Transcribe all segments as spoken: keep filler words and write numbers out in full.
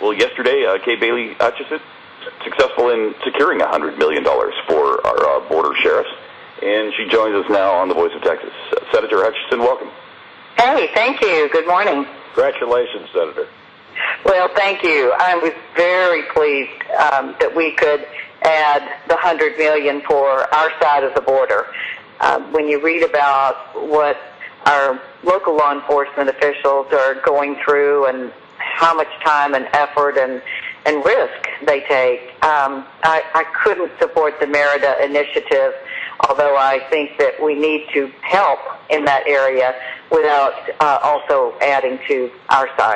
Well, yesterday, uh, Kay Bailey Hutchison successful in securing one hundred million dollars for our uh, border sheriffs, and she joins us now on the Voice of Texas. Uh, Senator Hutchison, welcome. Hey, thank you. Good morning. Congratulations, Senator. Well, thank you. I was very pleased um, that we could add the one hundred million dollars for our side of the border. Um, when you read about what our local law enforcement officials are going through and how much time and effort and, and risk they take, um, I, I couldn't support the Merida initiative, although I think that we need to help in that area without uh, also adding to our side.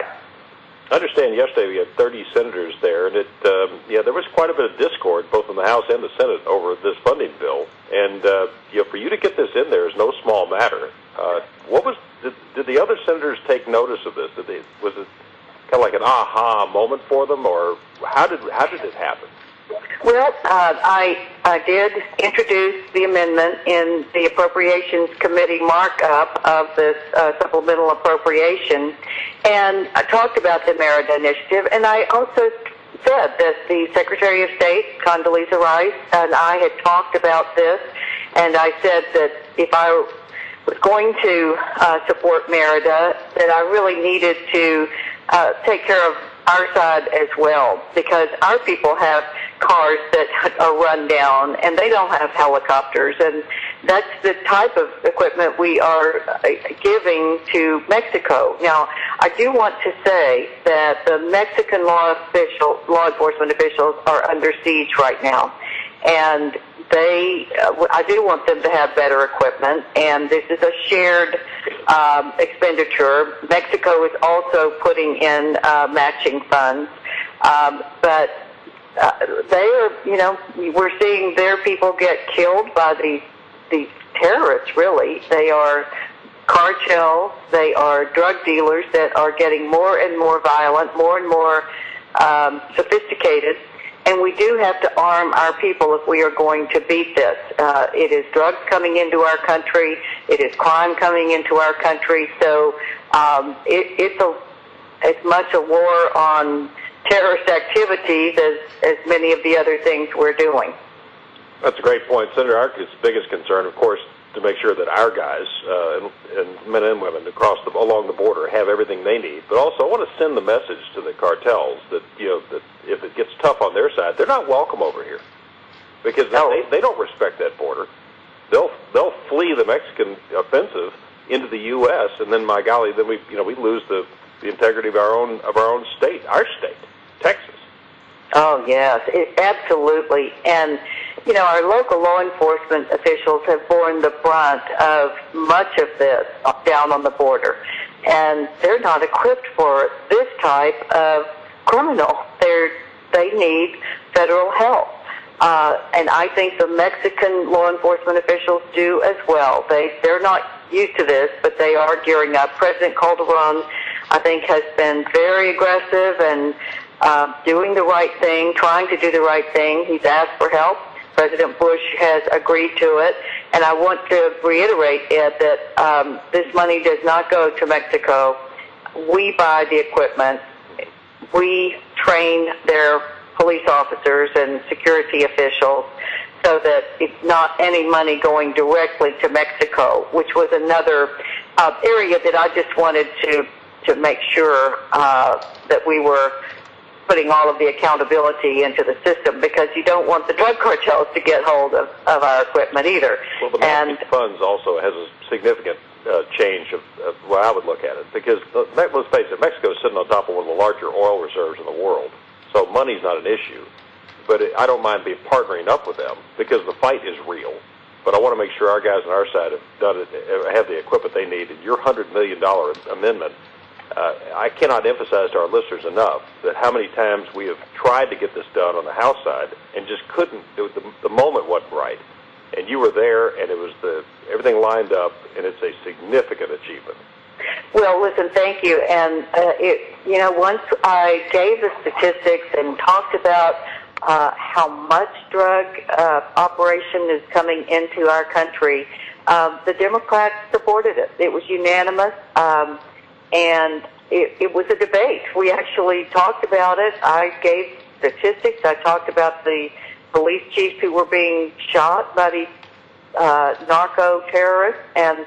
I understand yesterday we had thirty senators there, and it, um, yeah, there was quite a bit of discord, both in the House and the Senate, over this funding bill. And uh, you know, for you to get this in there is no small matter. Uh, what was did, did the other senators take notice of this? Did they, was it kind of like an aha moment for them, or how did how did it happen? Well, uh, I, I did introduce the amendment in the Appropriations Committee markup of this uh, supplemental appropriation, and I talked about the Merida Initiative, and I also said that the Secretary of State, Condoleezza Rice, and I had talked about this, and I said that if I was going to uh, support Merida, that I really needed to uh, take care of our side as well, because our people have cars that are run down and they don't have helicopters, and that's the type of equipment we are giving to Mexico. Now, I do want to say that the Mexican law official, law enforcement officials are under siege right now, and they, uh, I do want them to have better equipment, and this is a shared um, expenditure. Mexico is also putting in uh, matching funds, um, but uh, they are, you know, we're seeing their people get killed by these these terrorists. Really, they are cartels, they are drug dealers that are getting more and more violent, more and more um, sophisticated. And we do have to arm our people if we are going to beat this. Uh, it is drugs coming into our country. It is crime coming into our country. So um, it, it's a, as much a war on terrorist activities as, as many of the other things we're doing. That's a great point. Senator Arkin's biggest concern, of course, to make sure that our guys uh, and, and men and women across the, along the border have everything they need. But also, I want to send the message to the cartels that, you know, that if it gets tough on their side, they're not welcome over here, because no. they they don't respect that border. They'll they'll flee the Mexican offensive into the U S and then, my golly, then we you know we lose the, the integrity of our own of our own state, our state, Texas. Oh yes, it, absolutely. And you know, our local law enforcement officials have borne the brunt of much of this down on the border, and they're not equipped for this type of criminal. They're, they need federal help, uh, and I think the Mexican law enforcement officials do as well. They, they're not used to this, but they are gearing up. President Calderon, I think, has been very aggressive and uh, doing the right thing, trying to do the right thing. He's asked for help. President Bush has agreed to it, and I want to reiterate, Ed, that um, this money does not go to Mexico. We buy the equipment. We train their police officers and security officials so that it's not any money going directly to Mexico, which was another uh, area that I just wanted to, to make sure uh, that we were putting all of the accountability into the system, because you don't want the drug cartels to get hold of, of our equipment either. Well, the Mexican funds also has a significant uh, change of, of what I would look at it, because uh, let's face it, Mexico is sitting on top of one of the larger oil reserves in the world, so money's not an issue. But it, I don't mind being partnering up with them, because the fight is real. But I want to make sure our guys on our side have done it, have the equipment they need. And your one hundred million dollars amendment, Uh, I cannot emphasize to our listeners enough that how many times we have tried to get this done on the House side and just couldn't. It, the, the moment wasn't right, and you were there, and it was the everything lined up, and it's a significant achievement. Well, listen, thank you. And uh, it, you know, once I gave the statistics and talked about uh, how much drug uh, operation is coming into our country, uh, the Democrats supported it. It was unanimous. Um, And it, it was a debate. We actually talked about it. I gave statistics. I talked about the police chiefs who were being shot by these uh, narco terrorists, and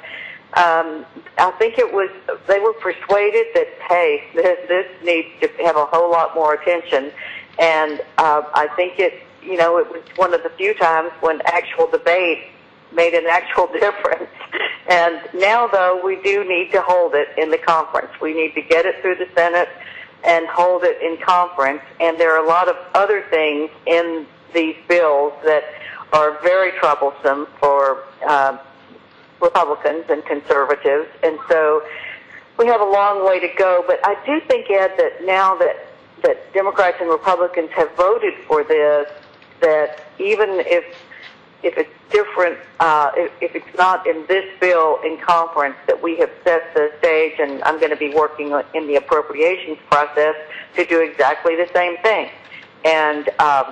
um, I think it was they were persuaded that, hey, this, this needs to have a whole lot more attention. And uh, I think it, you know, it was one of the few times when actual debate made an actual difference. And now, though, we do need to hold it in the conference. We need to get it through the Senate and hold it in conference. And there are a lot of other things in these bills that are very troublesome for uh, Republicans and conservatives. And so we have a long way to go. But I do think, Ed, that now that, that Democrats and Republicans have voted for this, that even if if it's different, uh, if, if it's not in this bill in conference, that we have set the stage, and I'm going to be working in the appropriations process to do exactly the same thing. And um,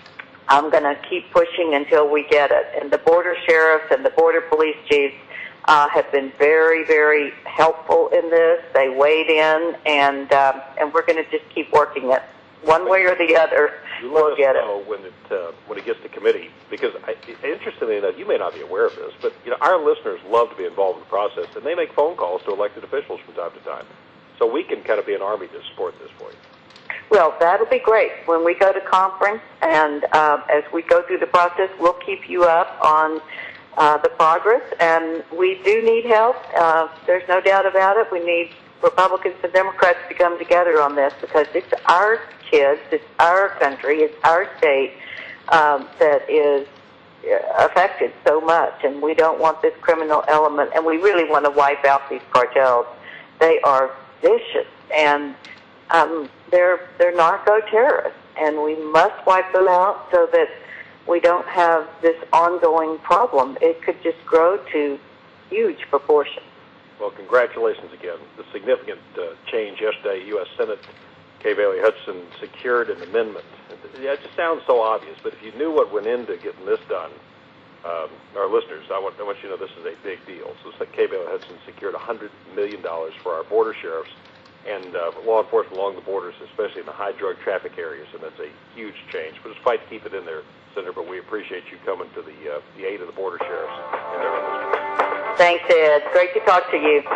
I'm going to keep pushing until we get it. And the border sheriffs and the border police chiefs uh, have been very, very helpful in this. They weighed in, and um, and we're going to just keep working it. One way or the other, you we'll let us get know it. when it uh, when it gets to committee, because I, interestingly enough, you may not be aware of this, but you know our listeners love to be involved in the process, and they make phone calls to elected officials from time to time, so we can kind of be an army to support this for you. Well, that'll be great. When we go to conference and uh, as we go through the process, we'll keep you up on uh, the progress, and we do need help. Uh, there's no doubt about it. We need Republicans and Democrats to come together on this, because it's our kids, it's our country, it's our state um, that is affected so much, and we don't want this criminal element, and we really want to wipe out these cartels. They are vicious, and um, they're they're narco terrorists, and we must wipe them out so that we don't have this ongoing problem. It could just grow to huge proportions. Well, congratulations again. The significant uh, change yesterday, U S Senate, Kay Bailey Hutchison secured an amendment. Yeah, it just sounds so obvious, but if you knew what went into getting this done, um, our listeners, I want, I want you to know this is a big deal. So it's like Kay Bailey Hutchison secured one hundred million dollars for our border sheriffs and uh, law enforcement along the borders, especially in the high drug traffic areas, and that's a huge change. But it's a fight to keep it in there, Senator, but we appreciate you coming to the, uh, the aid of the border sheriffs and their listeners. Thanks, Ed. Great to talk to you.